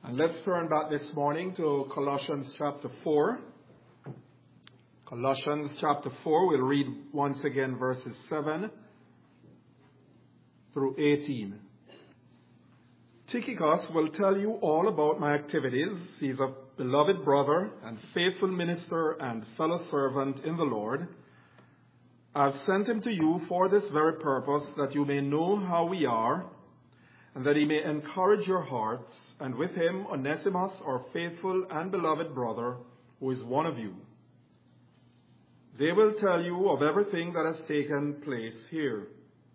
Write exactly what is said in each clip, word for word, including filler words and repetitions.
And let's turn back this morning to Colossians chapter four. Colossians chapter four, we'll read once again verses seven through eighteen. Tychicus will tell you all about my activities. He's a beloved brother and faithful minister and fellow servant in the Lord. I've sent him to you for this very purpose, that you may know how we are, and that he may encourage your hearts, and with him Onesimus, our faithful and beloved brother, who is one of you. They will tell you of everything that has taken place here.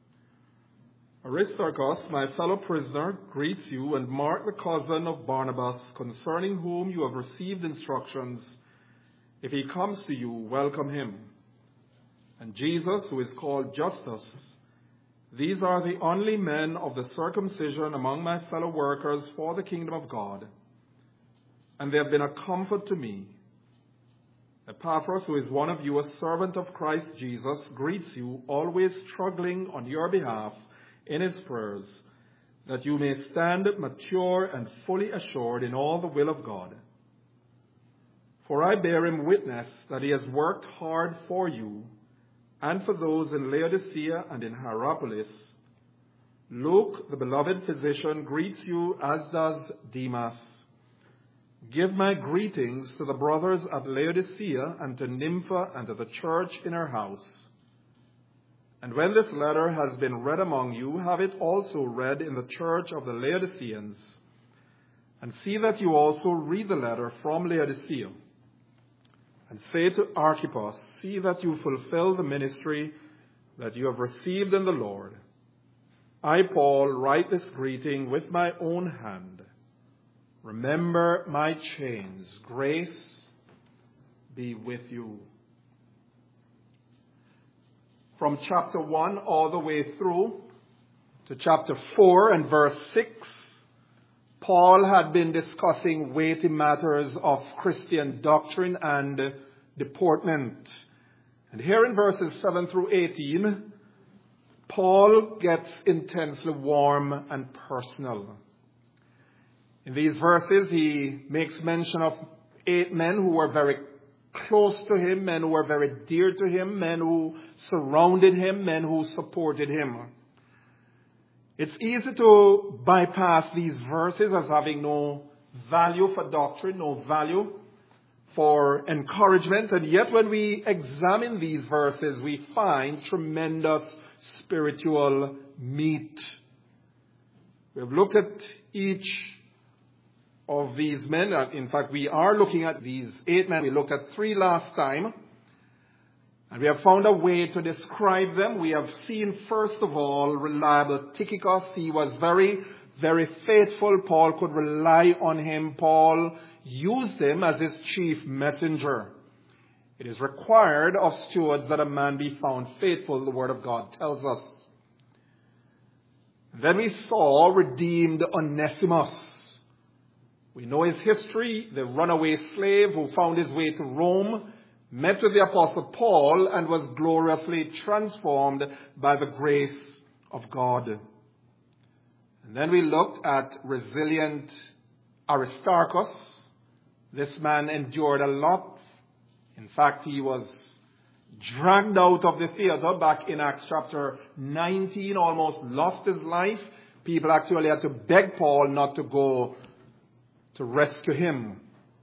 Aristarchus, my fellow prisoner, greets you, and Mark, the cousin of Barnabas, concerning whom you have received instructions. If he comes to you, welcome him. And Jesus, who is called Justus. These are the only men of the circumcision among my fellow workers for the kingdom of God, and they have been a comfort to me. Epaphras, who is one of you, a servant of Christ Jesus, greets you, always struggling on your behalf in his prayers, that you may stand mature and fully assured in all the will of God. For I bear him witness that he has worked hard for you and for those in Laodicea and in Hierapolis. Luke, the beloved physician, greets you, as does Demas. Give my greetings to the brothers at Laodicea and to Nympha and to the church in her house. And when this letter has been read among you, have it also read in the church of the Laodiceans. And see that you also read the letter from Laodicea. And say to Archippus, see that you fulfill the ministry that you have received in the Lord. I, Paul, write this greeting with my own hand. Remember my chains. Grace be with you. From chapter one all the way through to chapter four and verse six, Paul had been discussing weighty matters of Christian doctrine and deportment. And here in verses seven through eighteen, Paul gets intensely warm and personal. In these verses, he makes mention of eight men who were very close to him, men who were very dear to him, men who surrounded him, men who supported him. It's easy to bypass these verses as having no value for doctrine, no value for encouragement. And yet when we examine these verses, we find tremendous spiritual meat. We have looked at each of these men. In fact, we are looking at these eight men. We looked at three last time. And we have found a way to describe them. We have seen, first of all, reliable Tychicus. He was very, very faithful. Paul could rely on him. Paul used him as his chief messenger. It is required of stewards that a man be found faithful, the Word of God tells us. Then we saw redeemed Onesimus. We know his history, the runaway slave who found his way to Rome, met with the Apostle Paul and was gloriously transformed by the grace of God. And then we looked at resilient Aristarchus. This man endured a lot. In fact, he was dragged out of the theater back in Acts chapter nineteen, almost lost his life. People actually had to beg Paul not to go to rescue him.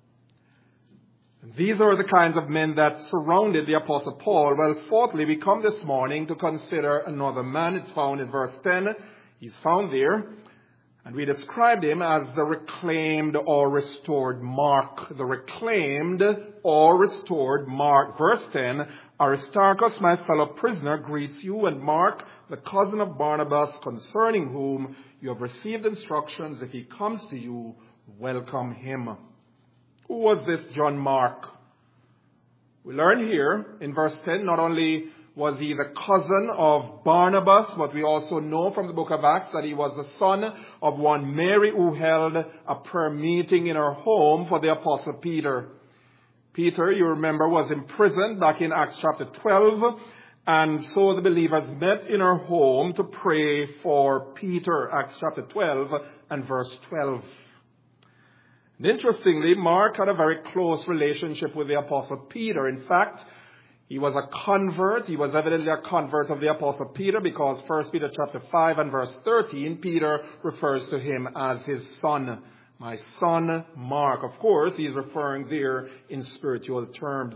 These are the kinds of men that surrounded the Apostle Paul. Well, fourthly, we come this morning to consider another man. It's found in verse ten. He's found there. And we described him as the reclaimed or restored Mark. The reclaimed or restored Mark. Verse ten, Aristarchus, my fellow prisoner, greets you, and Mark, the cousin of Barnabas, concerning whom you have received instructions. If he comes to you, welcome him. Who was this John Mark? We learn here in verse ten, not only was he the cousin of Barnabas, but we also know from the book of Acts that he was the son of one Mary who held a prayer meeting in her home for the Apostle Peter. Peter, you remember, was imprisoned back in Acts chapter twelve, and so the believers met in her home to pray for Peter, Acts chapter twelve and verse twelve. And interestingly, Mark had a very close relationship with the Apostle Peter. In fact, he was a convert. He was evidently a convert of the Apostle Peter because First Peter chapter five and verse thirteen, Peter refers to him as his son. My son Mark. Of course, he is referring there in spiritual terms.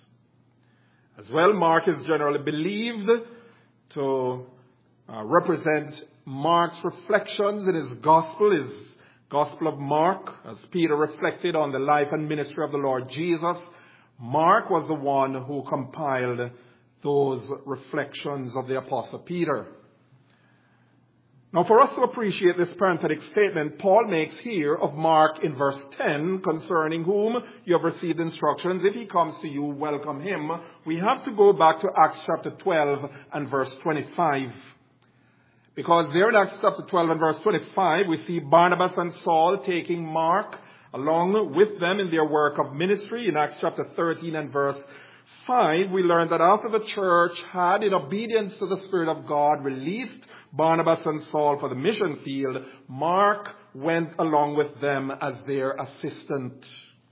As well, Mark is generally believed to uh, represent Mark's reflections in his gospel, his Gospel of Mark, as Peter reflected on the life and ministry of the Lord Jesus. Mark was the one who compiled those reflections of the Apostle Peter. Now, for us to appreciate this parenthetic statement Paul makes here of Mark in verse ten, concerning whom you have received instructions, if he comes to you, welcome him, we have to go back to Acts chapter twelve and verse twenty-five. Because there in Acts chapter twelve and verse twenty-five, we see Barnabas and Saul taking Mark along with them in their work of ministry. In Acts chapter thirteen and verse five, we learn that after the church had, in obedience to the Spirit of God, released Barnabas and Saul for the mission field, Mark went along with them as their assistant.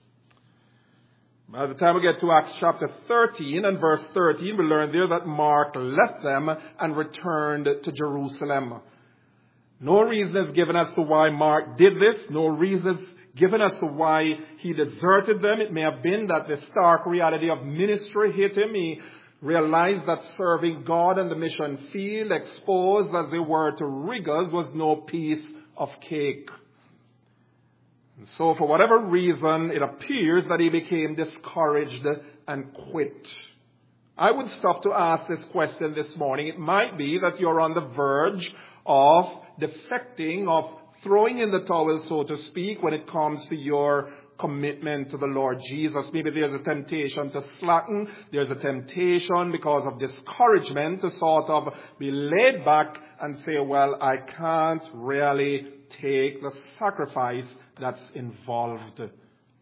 By the time we get to Acts chapter thirteen and verse thirteen, we learn there that Mark left them and returned to Jerusalem. No reason is given as to why Mark did this. No reason is given as to why he deserted them. It may have been that the stark reality of ministry hit him. He realized that serving God in the mission field, exposed as they were to rigors, was no piece of cake. And so for whatever reason, it appears that he became discouraged and quit. I would stop to ask this question this morning. It might be that you're on the verge of defecting, of throwing in the towel, so to speak, when it comes to your commitment to the Lord Jesus. Maybe there's a temptation to slacken. There's a temptation because of discouragement to sort of be laid back and say, well, I can't really take the sacrifice that's involved. Of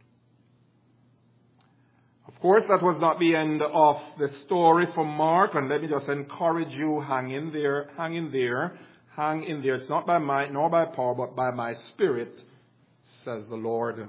course, that was not the end of the story for Mark, and let me just encourage you, hang in there, hang in there, hang in there. It's not by might nor by power, but by my Spirit, says the Lord.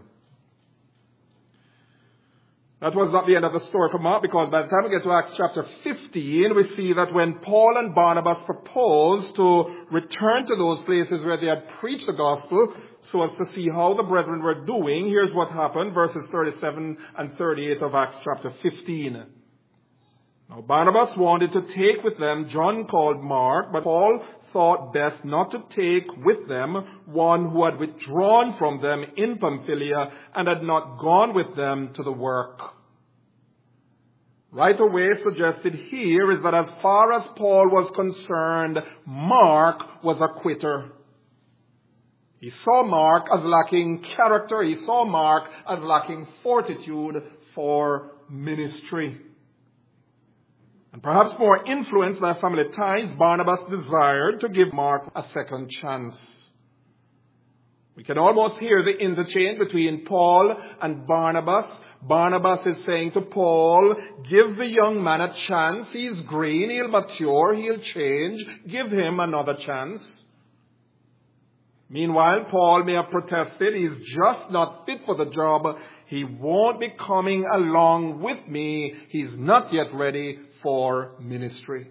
That was not the end of the story for Mark, because by the time we get to Acts chapter fifteen, we see that when Paul and Barnabas proposed to return to those places where they had preached the gospel, so as to see how the brethren were doing, here's what happened, verses thirty-seven and thirty-eight of Acts chapter fifteen. Now Barnabas wanted to take with them John called Mark, but Paul thought best not to take with them one who had withdrawn from them in Pamphylia and had not gone with them to the work. Right away suggested here is that as far as Paul was concerned, Mark was a quitter. He saw Mark as lacking character. He saw Mark as lacking fortitude for ministry. And perhaps more influenced by family ties, Barnabas desired to give Mark a second chance. We can almost hear the interchange between Paul and Barnabas. Barnabas is saying to Paul, give the young man a chance. He's green, he'll mature, he'll change. Give him another chance. Meanwhile, Paul may have protested, he's just not fit for the job. He won't be coming along with me. He's not yet ready for ministry.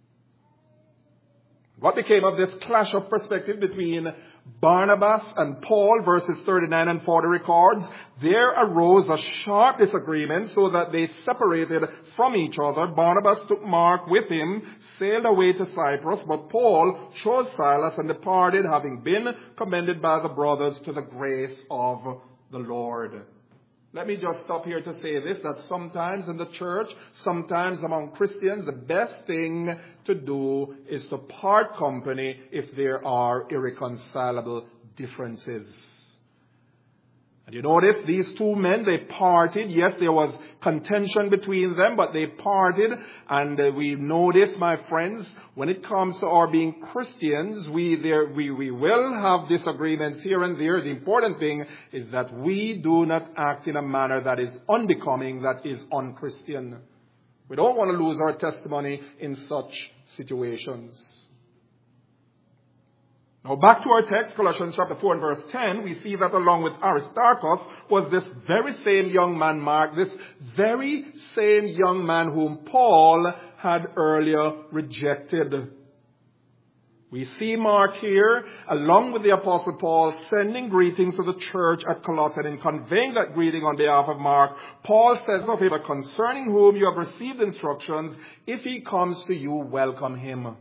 What became of this clash of perspective between Barnabas and Paul, verses thirty-nine and forty records? There arose a sharp disagreement so that they separated from each other. Barnabas took Mark with him, sailed away to Cyprus, but Paul chose Silas and departed, having been commended by the brothers to the grace of the Lord. Let me just stop here to say this, that sometimes in the church, sometimes among Christians, the best thing to do is to part company if there are irreconcilable differences. And you notice these two men, they parted. Yes, there was contention between them, but they parted. And uh, we know this, my friends, when it comes to our being Christians, we, there, we, we will have disagreements here and there. The important thing is that we do not act in a manner that is unbecoming, that is unchristian. We don't want to lose our testimony in such situations. Now back to our text, Colossians chapter four and verse ten, we see that along with Aristarchus was this very same young man Mark, this very same young man whom Paul had earlier rejected. We see Mark here, along with the Apostle Paul, sending greetings to the church at Colossae, and conveying that greeting on behalf of Mark. Paul says of him, concerning whom you have received instructions, if he comes to you, welcome him.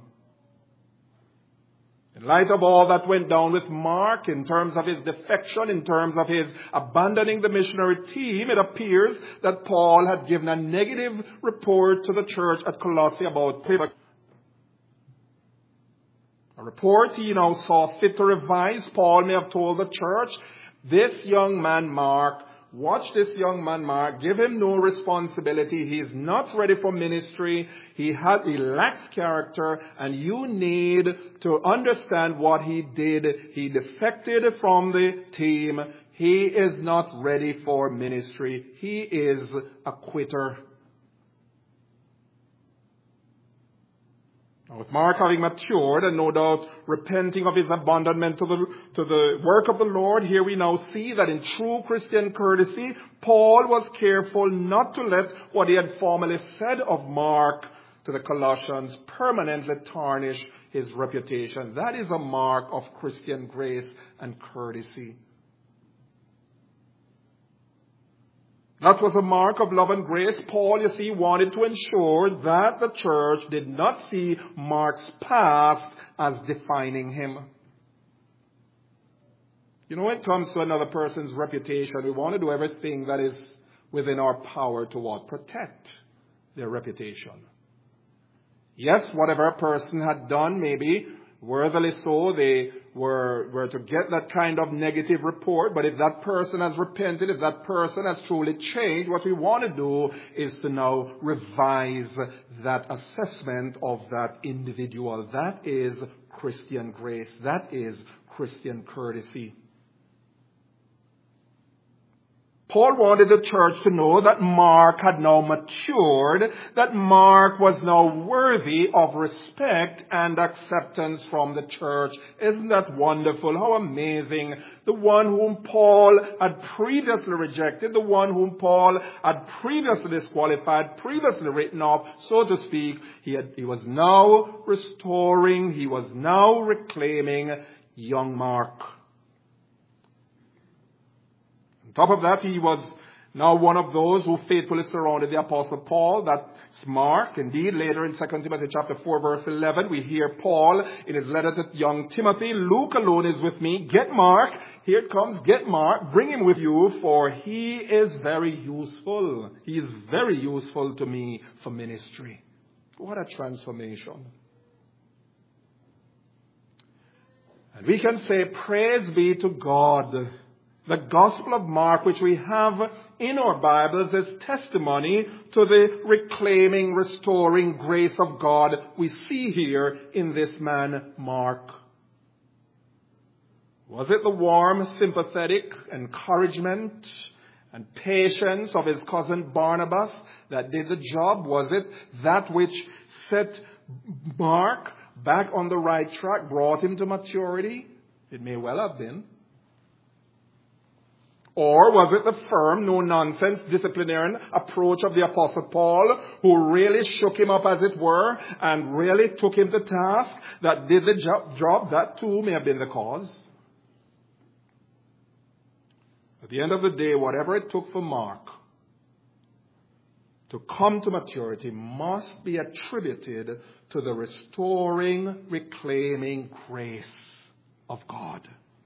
In light of all that went down with Mark, in terms of his defection, in terms of his abandoning the missionary team, it appears that Paul had given a negative report to the church at Colossae about him. A report he now saw fit to revise. Paul may have told the church, this young man Mark, watch this young man Mark, give him no responsibility. He is not ready for ministry. He has, he lacks character, and you need to understand what he did. He defected from the team. He is not ready for ministry. He is a quitter. Now, with Mark having matured and no doubt repenting of his abandonment to the, to the work of the Lord, here we now see that in true Christian courtesy, Paul was careful not to let what he had formerly said of Mark to the Colossians permanently tarnish his reputation. That is a mark of Christian grace and courtesy. That was a mark of love and grace. Paul, you see, wanted to ensure that the church did not see Mark's past as defining him. You know, when it comes to another person's reputation, we want to do everything that is within our power to what? Protect their reputation. Yes, whatever a person had done, maybe worthily so, they were, were to get that kind of negative report. But if that person has repented, if that person has truly changed, what we want to do is to now revise that assessment of that individual. That is Christian grace. That is Christian courtesy. Paul wanted the church to know that Mark had now matured, that Mark was now worthy of respect and acceptance from the church. Isn't that wonderful? How amazing. The one whom Paul had previously rejected, the one whom Paul had previously disqualified, previously written off, so to speak, he, had, he was now restoring, he was now reclaiming young Mark. On top of that, he was now one of those who faithfully surrounded the Apostle Paul. That's Mark. Indeed, later in Second Timothy chapter four, verse eleven, we hear Paul in his letter to young Timothy, Luke alone is with me. Get Mark. Here it comes. Get Mark. Bring him with you, for he is very useful. He is very useful to me for ministry. What a transformation. And we can say, praise be to God. The Gospel of Mark, which we have in our Bibles, is testimony to the reclaiming, restoring grace of God we see here in this man, Mark. Was it the warm, sympathetic encouragement and patience of his cousin Barnabas that did the job? Was it that which set Mark back on the right track, brought him to maturity? It may well have been. Or was it the firm, no-nonsense, disciplinarian approach of the Apostle Paul, who really shook him up, as it were, and really took him to task, that did the job? job? That too may have been the cause. At the end of the day, whatever it took for Mark to come to maturity must be attributed to the restoring, reclaiming grace of God.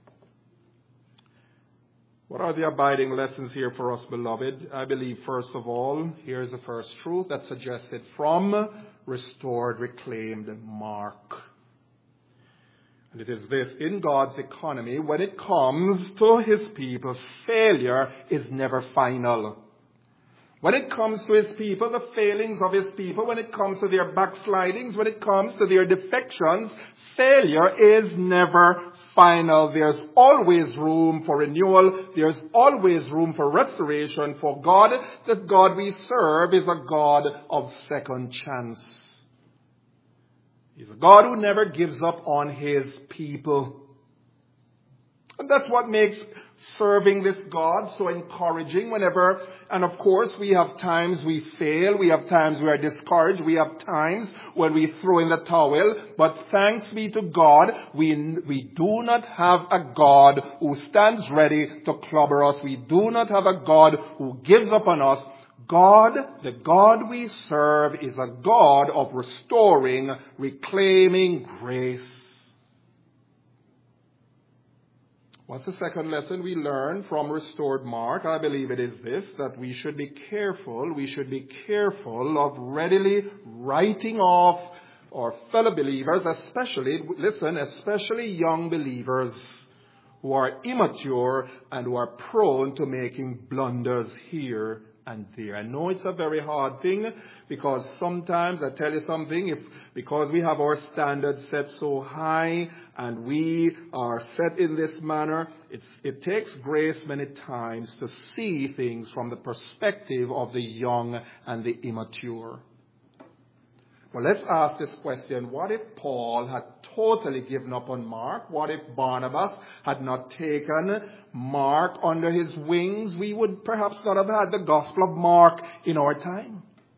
What are the abiding lessons here for us, beloved? I believe, first of all, here's the first truth that's suggested from restored, reclaimed Mark. And it is this: in God's economy, when it comes to his people, failure is never final. When it comes to his people, the failings of his people, when it comes to their backslidings, when it comes to their defections, failure is never final. There's always room for renewal. There's always room for restoration. For God, the God we serve is a God of second chance. He's a God who never gives up on his people. And that's what makes serving this God so encouraging whenever, and of course we have times we fail, we have times we are discouraged, we have times when we throw in the towel, but thanks be to God, we, we do not have a God who stands ready to clobber us. We do not have a God who gives up on us. God, the God we serve, is a God of restoring, reclaiming grace. What's the second lesson we learn from restored Mark? I believe it is this, that we should be careful, we should be careful of readily writing off our fellow believers, especially, listen, especially young believers who are immature and who are prone to making blunders here and there. I know it's a very hard thing, because sometimes, I tell you something, if because we have our standards set so high and we are set in this manner, it's, it takes grace many times to see things from the perspective of the young and the immature. Well, let's ask this question. What if Paul had totally given up on Mark? What if Barnabas had not taken Mark under his wings? We would perhaps not have had the Gospel of Mark in our time.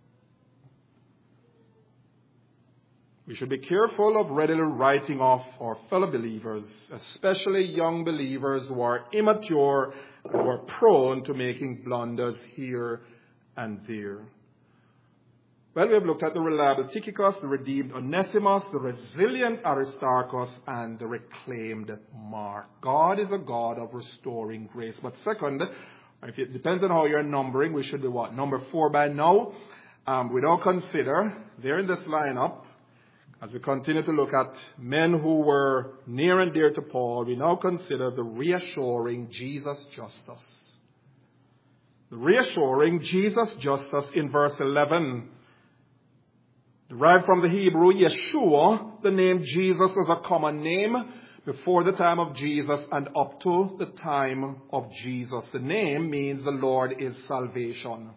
We should be careful of readily writing off our fellow believers, especially young believers who are immature and who are prone to making blunders here and there. Well, we have looked at the reliable Tychicus, the redeemed Onesimus, the resilient Aristarchus, and the reclaimed Mark. God is a God of restoring grace. But second, if it depends on how you're numbering, we should be what? Number four by now. Um, we now consider, there in this lineup, as we continue to look at men who were near and dear to Paul, we now consider the reassuring Jesus Justus. The reassuring Jesus Justus in verse eleven. Derived from the Hebrew, Yeshua, the name Jesus was a common name before the time of Jesus and up to the time of Jesus. The name means the Lord is salvation.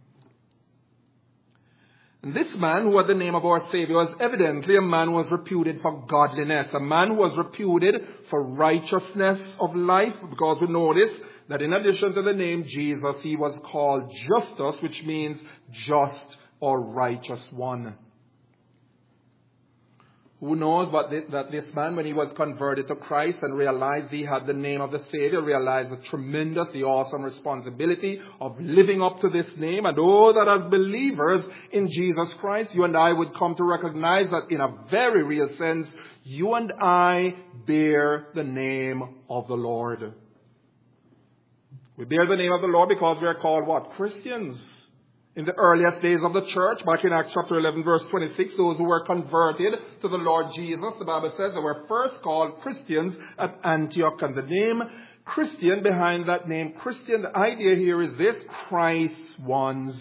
And this man, who had the name of our Savior, was evidently a man who was reputed for godliness, a man who was reputed for righteousness of life, because we notice that in addition to the name Jesus, he was called Justus, which means just or righteous one. Who knows but that this man, when he was converted to Christ and realized he had the name of the Savior, realized the tremendous, the awesome responsibility of living up to this name. And oh, that as believers in Jesus Christ, you and I would come to recognize that in a very real sense, you and I bear the name of the Lord. We bear the name of the Lord because we are called what? Christians. In the earliest days of the church, back in Acts chapter eleven, verse twenty-six, those who were converted to the Lord Jesus, the Bible says they were first called Christians at Antioch. And the name Christian, behind that name Christian, the idea here is this: Christ's ones.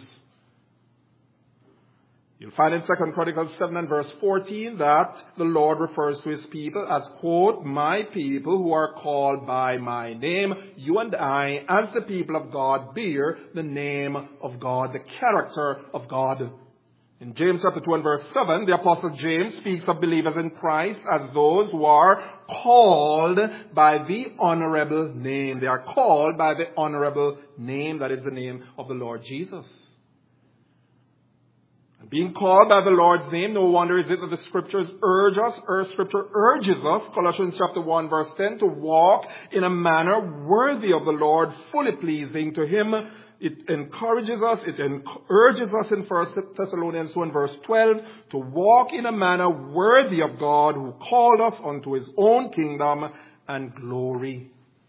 You'll find in Second Chronicles seven and verse fourteen that the Lord refers to his people as, quote, my people who are called by my name. You and I, as the people of God, bear the name of God, the character of God. In James chapter two and verse seven, the Apostle James speaks of believers in Christ as those who are called by the honorable name. They are called by the honorable name, that is the name of the Lord Jesus. Being called by the Lord's name, no wonder is it that the Scriptures urge us, or Scripture urges us, Colossians chapter one verse ten, to walk in a manner worthy of the Lord, fully pleasing to Him. It encourages us, it urges us in First Thessalonians two and verse twelve, to walk in a manner worthy of God, who called us unto His own kingdom and glory.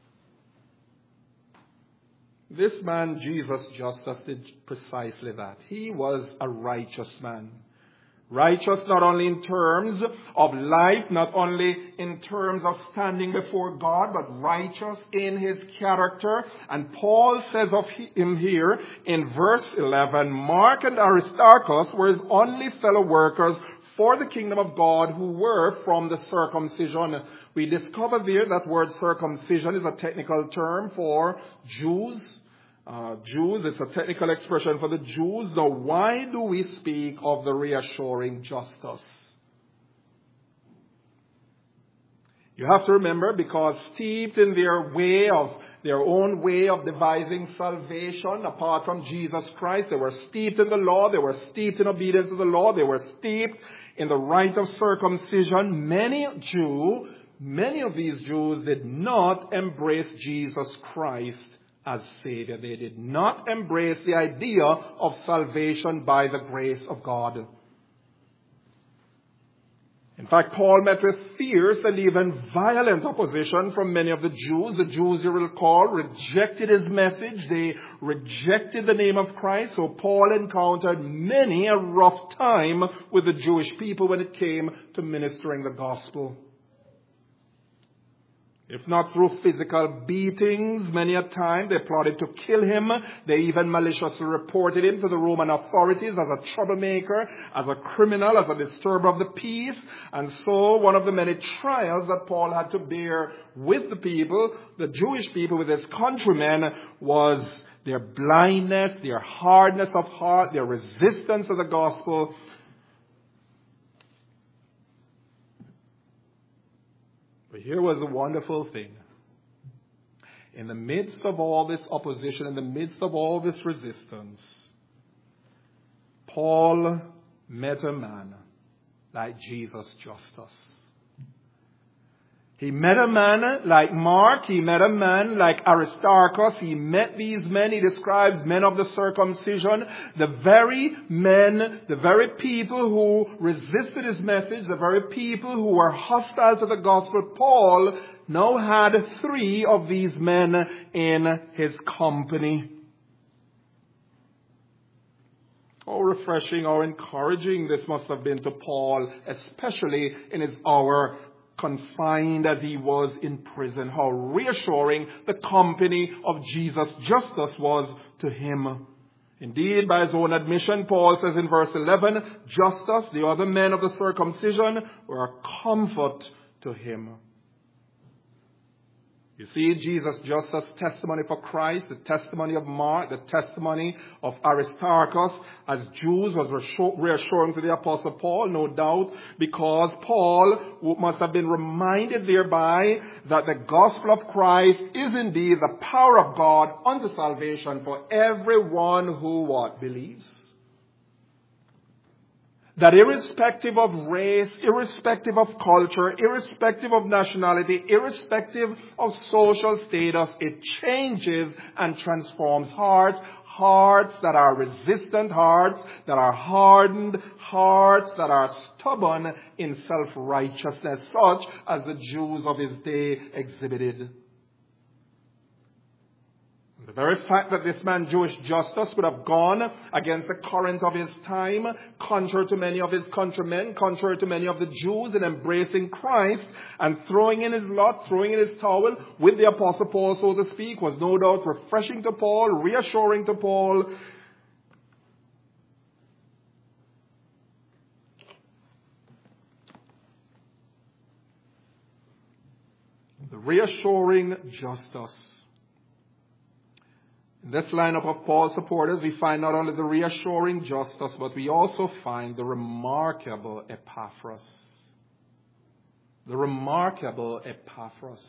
This man, Jesus Justus, did precisely that. He was a righteous man. Righteous not only in terms of life, not only in terms of standing before God, but righteous in his character. And Paul says of him here in verse eleven, Mark and Aristarchus were his only fellow workers for the kingdom of God, who were from the circumcision. We discover there that word circumcision is a technical term for Jews. Uh, Jews, it's a technical expression for the Jews. Now, why do we speak of the reassuring Justus? You have to remember, because steeped in their way of, their own way of devising salvation apart from Jesus Christ, they were steeped in the law, they were steeped in obedience to the law, they were steeped in the rite of circumcision. Many Jew, many of these Jews did not embrace Jesus Christ as Savior. They did not embrace the idea of salvation by the grace of God. In fact, Paul met with fierce and even violent opposition from many of the Jews. The Jews, you will recall, rejected his message. They rejected the name of Christ. So Paul encountered many a rough time with the Jewish people when it came to ministering the gospel. If not through physical beatings, many a time they plotted to kill him. They even maliciously reported him to the Roman authorities as a troublemaker, as a criminal, as a disturber of the peace. And so one of the many trials that Paul had to bear with the people, the Jewish people, with his countrymen, was their blindness, their hardness of heart, their resistance to the gospel. But here was the wonderful thing. In the midst of all this opposition, in the midst of all this resistance, Paul met a man like Jesus Justus. He met a man like Mark. He met a man like Aristarchus. He met these men. He describes men of the circumcision. The very men, the very people who resisted his message, the very people who were hostile to the gospel. Paul now had three of these men in his company. How refreshing, how encouraging this must have been to Paul, especially in his hour confined as he was in prison. How reassuring the company of Jesus Justus was to him. Indeed, by his own admission, Paul says in verse eleven, Justus, the other men of the circumcision, were a comfort to him. You see, Jesus Justus' testimony for Christ, the testimony of Mark, the testimony of Aristarchus as Jews was reassuring to the Apostle Paul, no doubt, because Paul must have been reminded thereby that the gospel of Christ is indeed the power of God unto salvation for everyone who what? Believes. That irrespective of race, irrespective of culture, irrespective of nationality, irrespective of social status, it changes and transforms hearts. Hearts that are resistant, hearts that are hardened, hearts that are stubborn in self-righteousness, such as the Jews of his day exhibited. The very fact that this man, Jewish Justus, would have gone against the current of his time, contrary to many of his countrymen, contrary to many of the Jews, in embracing Christ and throwing in his lot, throwing in his towel with the Apostle Paul, so to speak, was no doubt refreshing to Paul, reassuring to Paul. The reassuring Justus. In this lineup of Paul's supporters, we find not only the reassuring Justus, but we also find the remarkable Epaphras. The remarkable Epaphras.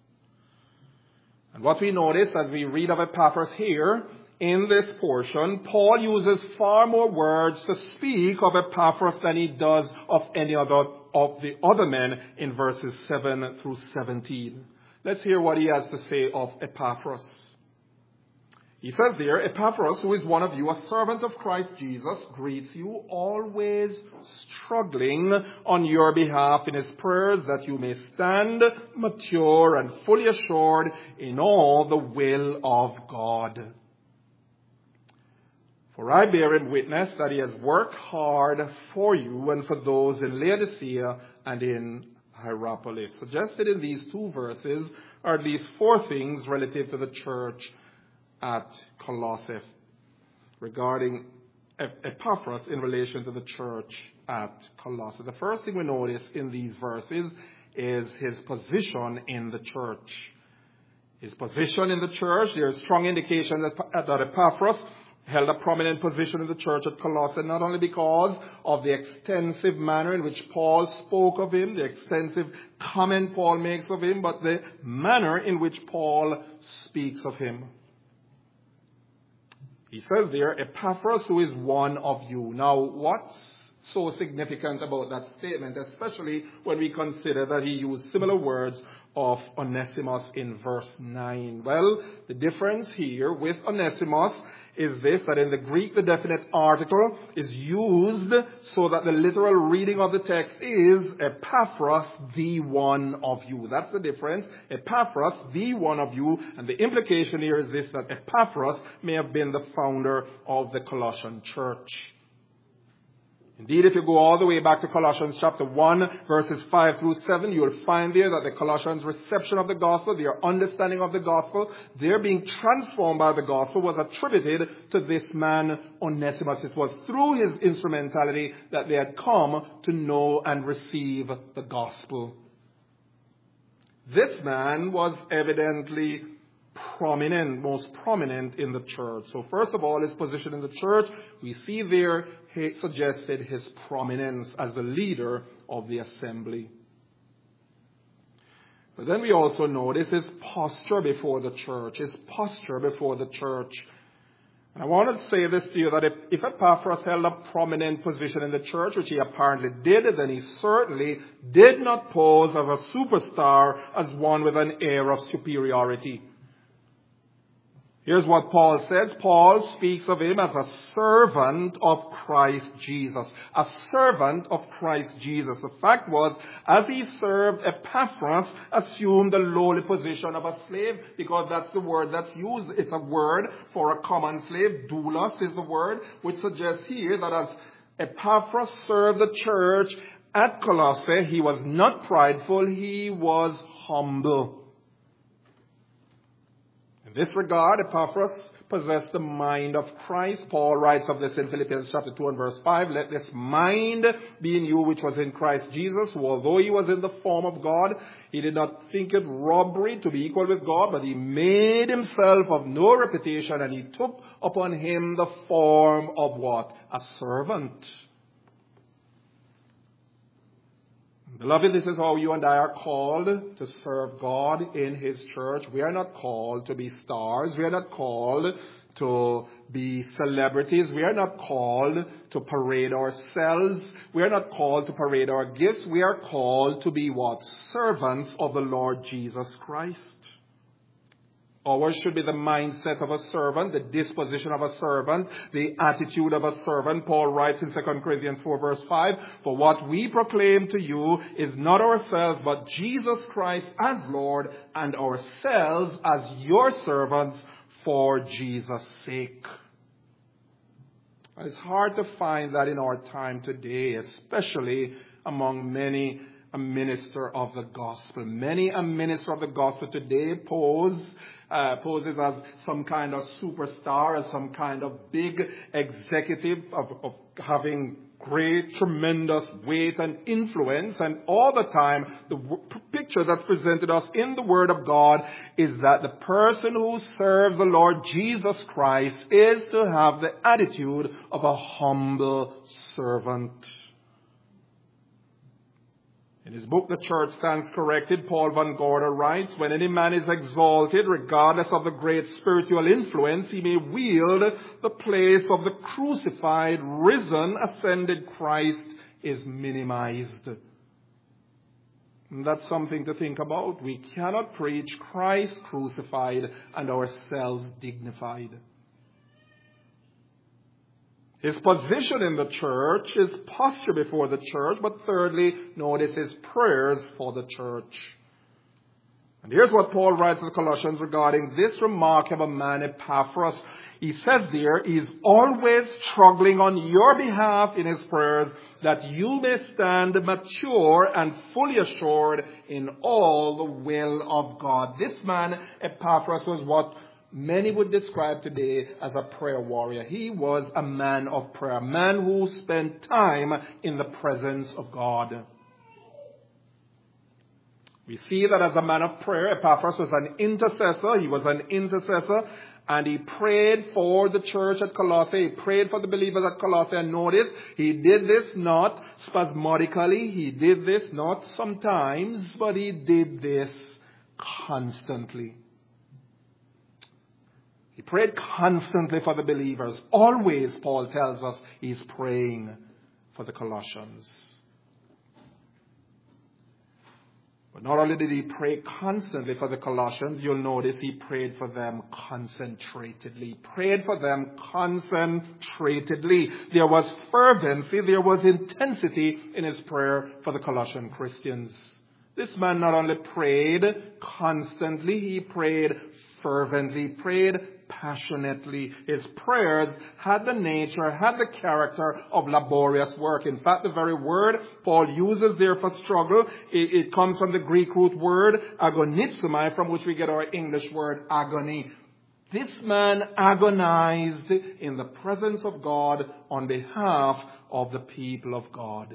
And what we notice as we read of Epaphras here, in this portion, Paul uses far more words to speak of Epaphras than he does of any other of the other men in verses seven through seventeen. Let's hear what he has to say of Epaphras. He says there, Epaphras, who is one of you, a servant of Christ Jesus, greets you, always struggling on your behalf in his prayers, that you may stand mature and fully assured in all the will of God. For I bear him witness that he has worked hard for you and for those in Laodicea and in Hierapolis. Suggested in these two verses are at least four things relative to the church at Colossae regarding Epaphras in relation to the church at Colossae. The first thing we notice in these verses is his position in the church. His position in the church, there is strong indication that, that Epaphras held a prominent position in the church at Colossae, not only because of the extensive manner in which Paul spoke of him, the extensive comment Paul makes of him, but the manner in which Paul speaks of him. He says there, Epaphras, who is one of you. Now, what's so significant about that statement, especially when we consider that he used similar words of Onesimus in verse nine? Well, the difference here with Onesimus is this, that in the Greek the definite article is used so that the literal reading of the text is Epaphras, the one of you. That's the difference. Epaphras, the one of you. And the implication here is this, that Epaphras may have been the founder of the Colossian church. Indeed, if you go all the way back to Colossians chapter one, verses five through seven, you will find there that the Colossians' reception of the gospel, their understanding of the gospel, their being transformed by the gospel was attributed to this man, Onesimus. It was through his instrumentality that they had come to know and receive the gospel. This man was evidently prominent, most prominent in the church. So first of all, his position in the church, we see there he suggested his prominence as the leader of the assembly. But then we also notice his posture before the church, his posture before the church. And I want to say this to you, that if, if Epaphras held a prominent position in the church, which he apparently did, then he certainly did not pose as a superstar, as one with an air of superiority. Here's what Paul says. Paul speaks of him as a servant of Christ Jesus. A servant of Christ Jesus. The fact was, as he served, Epaphras assumed the lowly position of a slave, because that's the word that's used. It's a word for a common slave. Doulos is the word, which suggests here that as Epaphras served the church at Colossae, he was not prideful, he was humble. In this regard, Epaphras possessed the mind of Christ. Paul writes of this in Philippians chapter two and verse five. Let this mind be in you which was in Christ Jesus, who although he was in the form of God, he did not think it robbery to be equal with God, but he made himself of no reputation, and he took upon him the form of what? A servant. Beloved, this is how you and I are called to serve God in His church. We are not called to be stars. We are not called to be celebrities. We are not called to parade ourselves. We are not called to parade our gifts. We are called to be what? Servants of the Lord Jesus Christ. Ours should be the mindset of a servant, the disposition of a servant, the attitude of a servant. Paul writes in Second Corinthians four verse five, for what we proclaim to you is not ourselves, but Jesus Christ as Lord, and ourselves as your servants for Jesus' sake. It's hard to find that in our time today, especially among many a minister of the gospel. Many a minister of the gospel today pose Uh, poses as some kind of superstar, as some kind of big executive of, of having great, tremendous weight and influence. And all the time, the w- picture that's presented us in the Word of God is that the person who serves the Lord Jesus Christ is to have the attitude of a humble servant. In his book, The Church Stands Corrected, Paul Van Gorder writes, when any man is exalted, regardless of the great spiritual influence, he may wield the place of the crucified, risen, ascended Christ is minimized. And that's something to think about. We cannot preach Christ crucified and ourselves dignified. His position in the church, his posture before the church, but thirdly, notice his prayers for the church. And here's what Paul writes to the Colossians regarding this remarkable man, Epaphras. He says there, he's always struggling on your behalf in his prayers, that you may stand mature and fully assured in all the will of God. This man, Epaphras, was what many would describe today as a prayer warrior. He was a man of prayer, a man who spent time in the presence of God. We see that as a man of prayer, Epaphras was an intercessor. He was an intercessor. And he prayed for the church at Colossae. He prayed for the believers at Colossae. And notice, he did this not spasmodically. He did this not sometimes, but he did this constantly. He prayed constantly for the believers. Always, Paul tells us, he's praying for the Colossians. But not only did he pray constantly for the Colossians, you'll notice he prayed for them concentratedly. Prayed for them concentratedly. There was fervency, there was intensity in his prayer for the Colossian Christians. This man not only prayed constantly, he prayed fervently, prayed passionately. His prayers had the nature, had the character of laborious work. In fact, the very word Paul uses there for struggle, it, it comes from the Greek root word agonizomai, from which we get our English word agony. This man agonized in the presence of God on behalf of the people of God.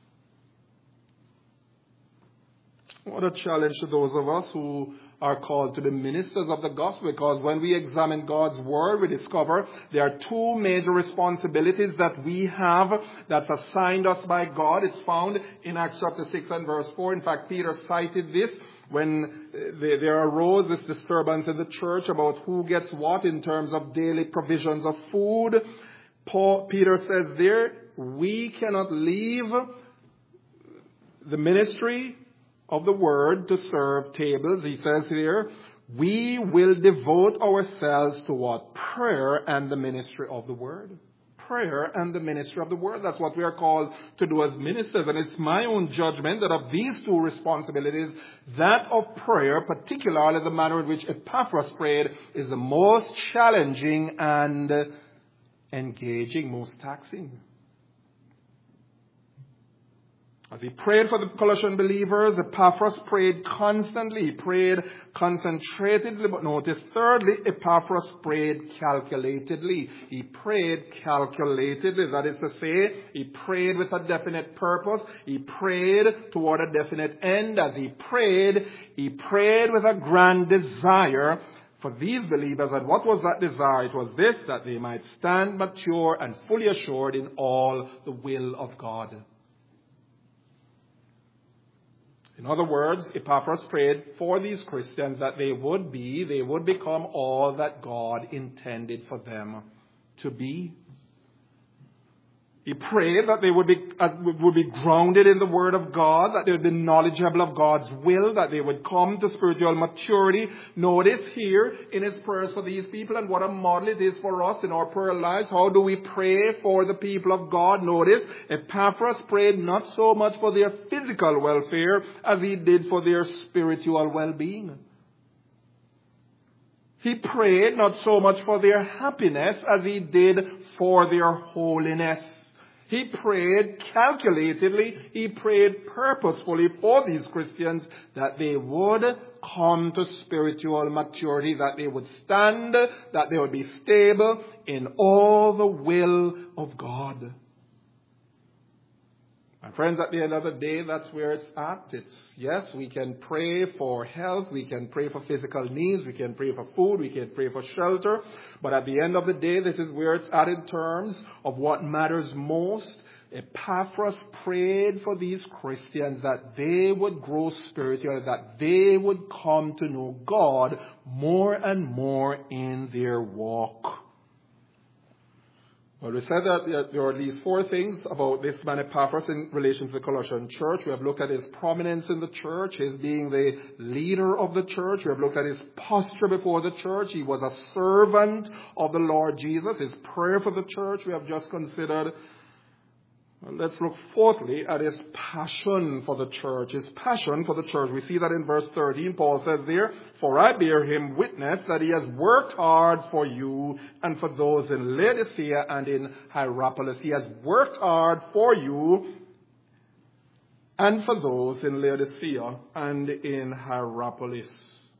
What a challenge to those of us who are called to the ministers of the gospel, because when we examine God's word, we discover there are two major responsibilities that we have that's assigned us by God. It's found in Acts chapter six and verse four. In fact, Peter cited this when there arose this disturbance in the church about who gets what in terms of daily provisions of food. Paul, Peter says there, we cannot leave the ministry of the word to serve tables. He says here, we will devote ourselves to what? Prayer and the ministry of the word. Prayer and the ministry of the word. That's what we are called to do as ministers. And it's my own judgment that of these two responsibilities, that of prayer, particularly the manner in which Epaphras prayed, is the most challenging and engaging, most taxing. As he prayed for the Colossian believers, Epaphras prayed constantly. He prayed concentratedly. But notice, thirdly, Epaphras prayed calculatedly. He prayed calculatedly. That is to say, he prayed with a definite purpose. He prayed toward a definite end. As he prayed, he prayed with a grand desire for these believers. And what was that desire? It was this, that they might stand mature and fully assured in all the will of God. In other words, Epaphras prayed for these Christians that they would be, they would become all that God intended for them to be. He prayed that they would be, uh, would be grounded in the Word of God, that they would be knowledgeable of God's will, that they would come to spiritual maturity. Notice here in his prayers for these people, and what a model it is for us in our prayer lives. How do we pray for the people of God? Notice, Epaphras prayed not so much for their physical welfare as he did for their spiritual well-being. He prayed not so much for their happiness as he did for their holiness. He prayed calculatedly, he prayed purposefully for these Christians that they would come to spiritual maturity, that they would stand, that they would be stable in all the will of God. My friends, at the end of the day, that's where it's at. It's, yes, we can pray for health, we can pray for physical needs, we can pray for food, we can pray for shelter. But at the end of the day, this is where it's at in terms of what matters most. Epaphras prayed for these Christians that they would grow spiritually, that they would come to know God more and more in their walk. Well, we said that there are at least four things about this man Epaphras in relation to the Colossian church. We have looked at his prominence in the church, his being the leader of the church. We have looked at his posture before the church. He was a servant of the Lord Jesus. His prayer for the church we have just considered. Well, let's look fourthly at his passion for the church. His passion for the church. We see that in verse thirteen. Paul says there, for I bear him witness that he has worked hard for you and for those in Laodicea and in Hierapolis. He has worked hard for you and for those in Laodicea and in Hierapolis.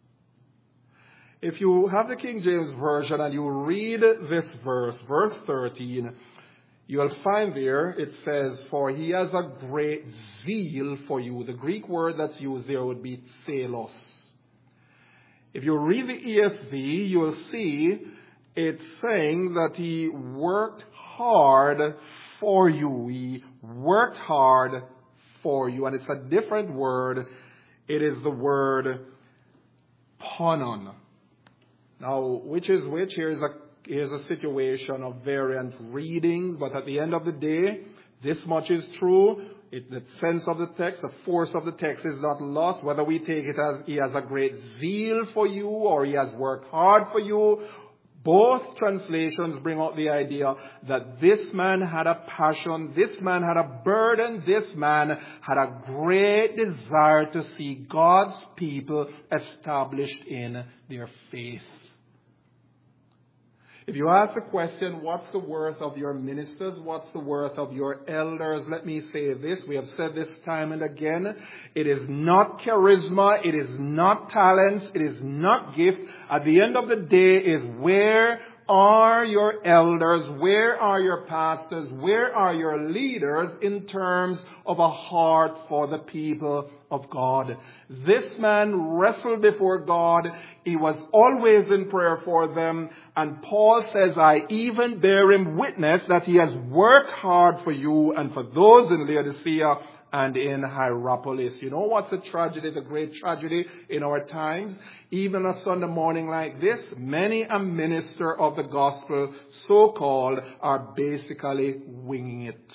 If you have the King James Version and you read this verse, verse thirteen, you'll find there, it says, for he has a great zeal for you. The Greek word that's used there would be zelos. If you read the E S V, you'll see it's saying that he worked hard for you. He worked hard for you. And it's a different word. It is the word ponon. Now, which is which? Here's a, here's a situation of variant readings. But at the end of the day, this much is true. It, the sense of the text, the force of the text is not lost. Whether we take it as he has a great zeal for you or he has worked hard for you, both translations bring out the idea that this man had a passion, this man had a burden, this man had a great desire to see God's people established in their faith. If you ask the question, what's the worth of your ministers? What's the worth of your elders? Let me say this. We have said this time and again. It is not charisma. It is not talents. It is not gift. At the end of the day is where are your elders? Where are your pastors? Where are your leaders in terms of a heart for the people of God? This man wrestled before God. He was always in prayer for them. And Paul says, I even bear him witness that he has worked hard for you and for those in Laodicea and in Hierapolis. You know what's the tragedy, the great tragedy in our times? Even a Sunday morning like this, many a minister of the gospel, so-called, are basically winging it.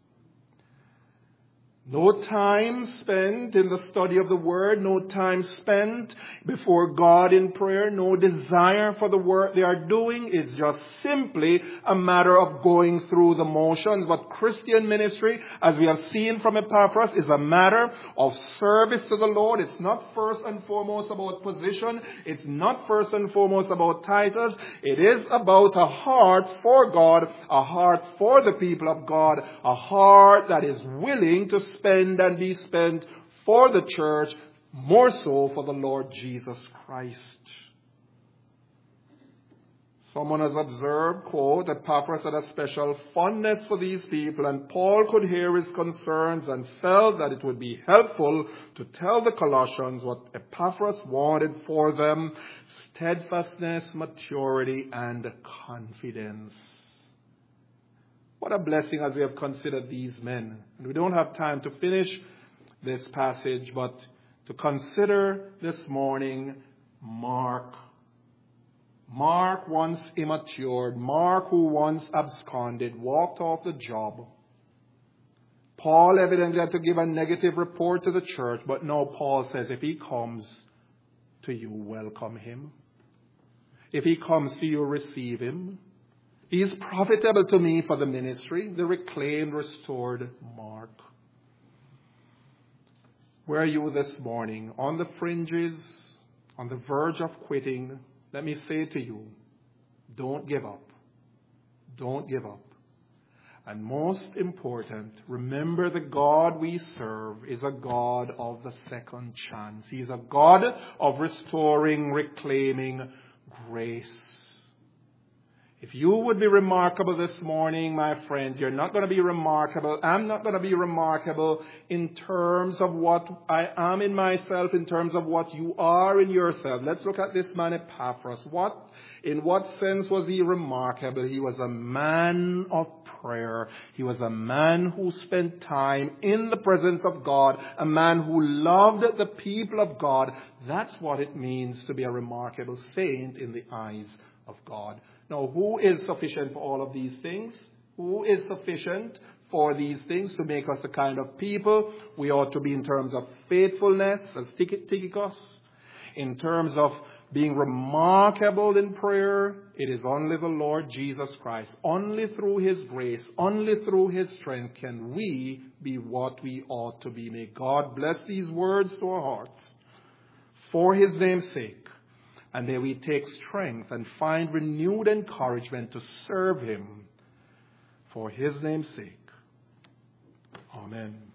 No time spent in the study of the Word, no time spent before God in prayer, no desire for the work they are doing. It's just simply a matter of going through the motions. But Christian ministry, as we have seen from Epaphras, is a matter of service to the Lord. It's not first and foremost about position. It's not first and foremost about titles. It is about a heart for God, a heart for the people of God, a heart that is willing to spend and be spent for the church, more so for the Lord Jesus Christ. Someone has observed, quote, Epaphras had a special fondness for these people, and Paul could hear his concerns and felt that it would be helpful to tell the Colossians what Epaphras wanted for them: steadfastness, maturity, and confidence. What a blessing as we have considered these men. And we don't have time to finish this passage, but to consider this morning Mark. Mark, once immature, Mark, who once absconded, walked off the job. Paul evidently had to give a negative report to the church, but now Paul says, if he comes to you, welcome him. If he comes to you, receive him. He is profitable to me for the ministry, the reclaimed, restored Mark. Where are you this morning? On the fringes, on the verge of quitting? Let me say to you, don't give up. Don't give up. And most important, remember the God we serve is a God of the second chance. He is a God of restoring, reclaiming grace. If you would be remarkable this morning, my friends, you're not going to be remarkable. I'm not going to be remarkable in terms of what I am in myself, in terms of what you are in yourself. Let's look at this man Epaphras. What, in what sense was he remarkable? He was a man of prayer. He was a man who spent time in the presence of God, a man who loved the people of God. That's what it means to be a remarkable saint in the eyes of God. Now, who is sufficient for all of these things? Who is sufficient for these things to make us the kind of people we ought to be in terms of faithfulness, as Tychicus, in terms of being remarkable in prayer? It is only the Lord Jesus Christ. Only through His grace, only through His strength can we be what we ought to be. May God bless these words to our hearts for His name's sake. And may we take strength and find renewed encouragement to serve Him for His name's sake. Amen.